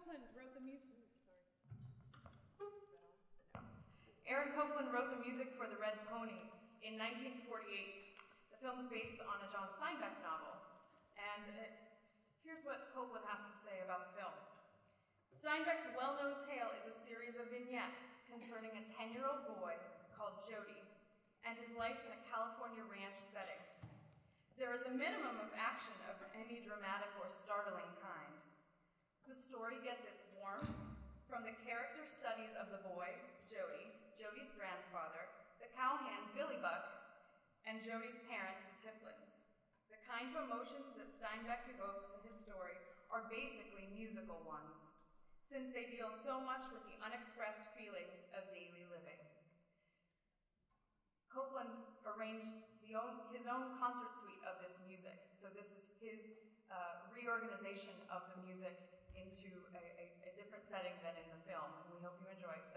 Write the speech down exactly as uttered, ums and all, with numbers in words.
Copeland wrote the music. Sorry. Aaron Copland wrote the music for The Red Pony in nineteen forty-eight. The film's based on a John Steinbeck novel. And it, here's what Copland has to say about the film. Steinbeck's well-known tale is a series of vignettes concerning a ten-year-old boy called Jody and his life in a California ranch setting. There is a minimum of action of any dramatic or startling kind. The story gets its warmth from the character studies of the boy, Jody, Jody's grandfather, the cowhand, Billy Buck, and Jody's parents, the Tiflins. The kind of emotions that Steinbeck evokes in his story are basically musical ones, since they deal so much with the unexpressed feelings of daily living. Copland arranged the own, his own concert suite of this music, so this is his uh, reorganization of the music into a, a, a different setting than in the film, and we hope you enjoy